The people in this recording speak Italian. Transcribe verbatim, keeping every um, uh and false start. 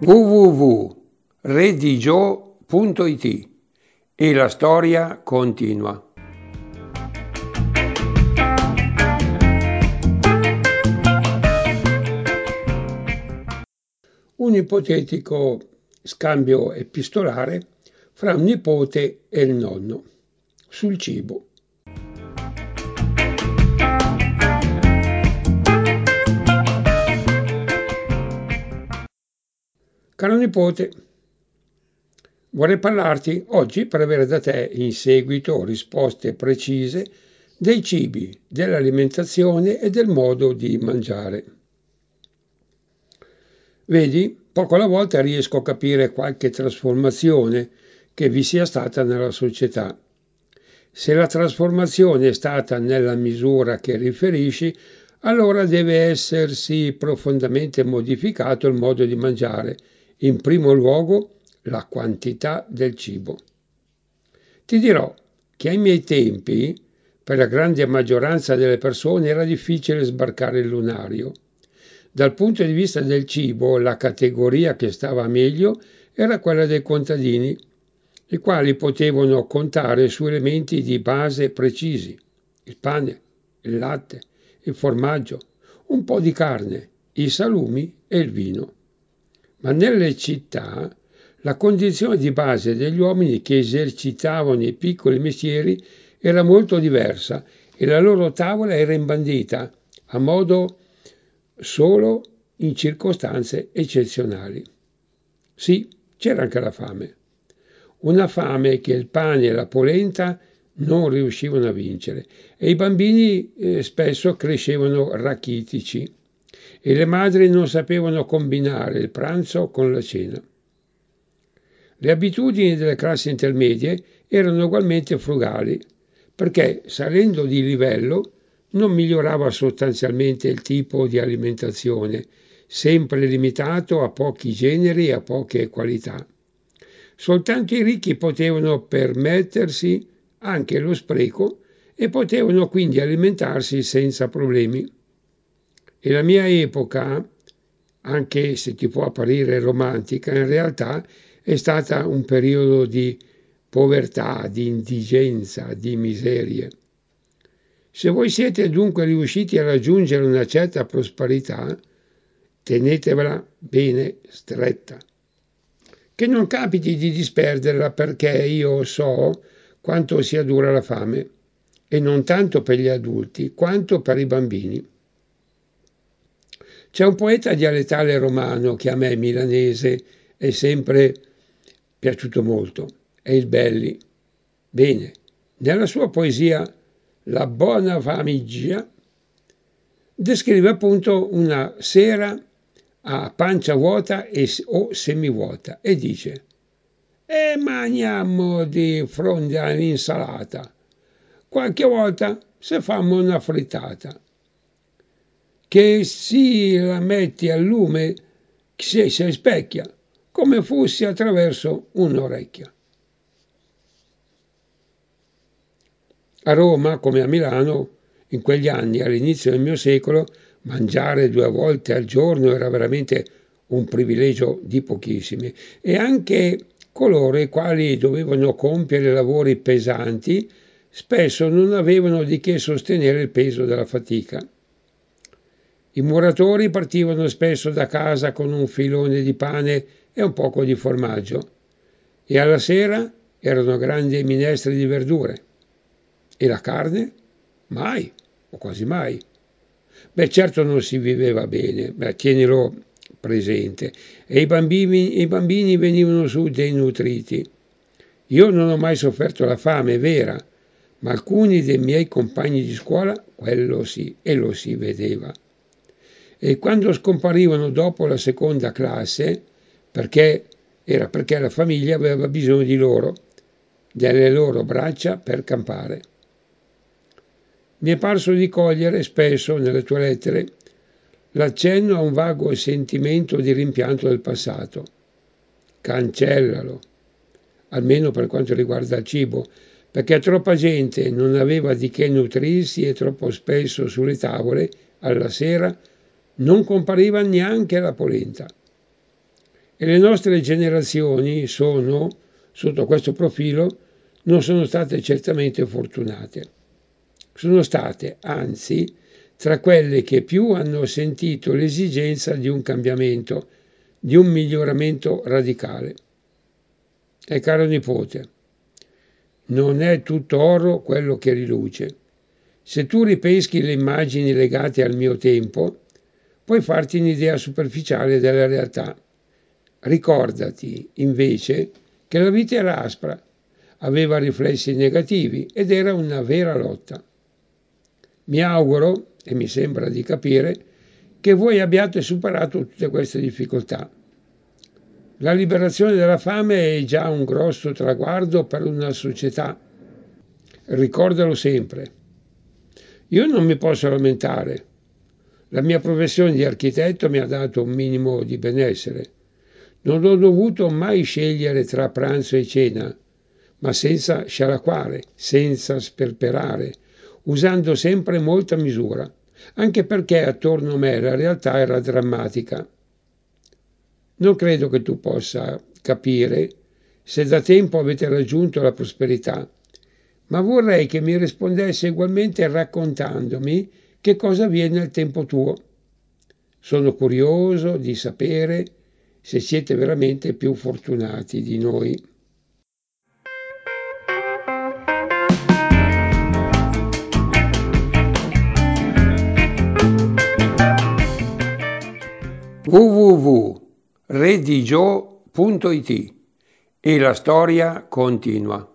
w w w punto redigio punto it e la storia continua. Un ipotetico scambio epistolare fra un nipote e il nonno sul cibo. Caro nipote, vorrei parlarti oggi per avere da te in seguito risposte precise dei cibi, dell'alimentazione e del modo di mangiare. Vedi, poco alla volta riesco a capire qualche trasformazione che vi sia stata nella società. Se la trasformazione è stata nella misura che riferisci, allora deve essersi profondamente modificato il modo di mangiare, in primo luogo la quantità del cibo. Ti dirò che ai miei tempi, per la grande maggioranza delle persone, era difficile sbarcare il lunario. Dal punto di vista del cibo, la categoria che stava meglio era quella dei contadini, i quali potevano contare su elementi di base precisi: il pane, il latte, il formaggio, un po' di carne, i salumi e il vino. Ma nelle città la condizione di base degli uomini che esercitavano i piccoli mestieri era molto diversa e la loro tavola era imbandita a modo solo in circostanze eccezionali. Sì, c'era anche la fame. Una fame che il pane e la polenta non riuscivano a vincere e i bambini eh, spesso crescevano rachitici e le madri non sapevano combinare il pranzo con la cena. Le abitudini delle classi intermedie erano ugualmente frugali, perché salendo di livello non migliorava sostanzialmente il tipo di alimentazione, sempre limitato a pochi generi e a poche qualità. Soltanto i ricchi potevano permettersi anche lo spreco e potevano quindi alimentarsi senza problemi. E la mia epoca, anche se ti può apparire romantica, in realtà è stata un periodo di povertà, di indigenza, di miserie. Se voi siete dunque riusciti a raggiungere una certa prosperità, tenetevela bene stretta. Che non capiti di disperderla, perché io so quanto sia dura la fame, e non tanto per gli adulti quanto per i bambini. C'è un poeta dialettale romano che a me, milanese, è sempre piaciuto molto, è il Belli. Bene, nella sua poesia La Bona Famiglia descrive appunto una sera a pancia vuota e, o semivuota e dice: e mangiamo di fronte all'insalata, qualche volta se fammo una frittata, che si la metti al lume, se si specchia, come fossi attraverso un'orecchia. A Roma, come a Milano, in quegli anni, all'inizio del mio secolo, mangiare due volte al giorno era veramente un privilegio di pochissimi, e anche coloro i quali dovevano compiere lavori pesanti spesso non avevano di che sostenere il peso della fatica. I muratori partivano spesso da casa con un filone di pane e un poco di formaggio, e alla sera erano grandi minestre di verdure. E la carne? Mai, o quasi mai. Beh, certo non si viveva bene, beh, tienilo presente, e i bambini, i bambini venivano su denutriti. Io non ho mai sofferto la fame, è vera, ma alcuni dei miei compagni di scuola, quello sì, e lo si vedeva. E quando scomparivano dopo la seconda classe, perché era perché la famiglia aveva bisogno di loro, delle loro braccia per campare. Mi è parso di cogliere spesso nelle tue lettere l'accenno a un vago sentimento di rimpianto del passato. Cancellalo, almeno per quanto riguarda il cibo, perché troppa gente non aveva di che nutrirsi e troppo spesso sulle tavole, alla sera, non compariva neanche la polenta. E le nostre generazioni sono, sotto questo profilo, non sono state certamente fortunate. Sono state, anzi, tra quelle che più hanno sentito l'esigenza di un cambiamento, di un miglioramento radicale. E caro nipote, non è tutto oro quello che riluce. Se tu ripeschi le immagini legate al mio tempo, puoi farti un'idea superficiale della realtà. Ricordati, invece, che la vita era aspra, aveva riflessi negativi ed era una vera lotta. Mi auguro, e mi sembra di capire, che voi abbiate superato tutte queste difficoltà. La liberazione dalla fame è già un grosso traguardo per una società. Ricordalo sempre. Io non mi posso lamentare. La mia professione di architetto mi ha dato un minimo di benessere. Non ho dovuto mai scegliere tra pranzo e cena, ma senza scialacquare, senza sperperare, usando sempre molta misura, anche perché attorno a me la realtà era drammatica. Non credo che tu possa capire se da tempo avete raggiunto la prosperità, ma vorrei che mi rispondesse ugualmente raccontandomi che cosa avviene al tempo tuo. Sono curioso di sapere se siete veramente più fortunati di noi. w w w punto redigio punto it e la storia continua.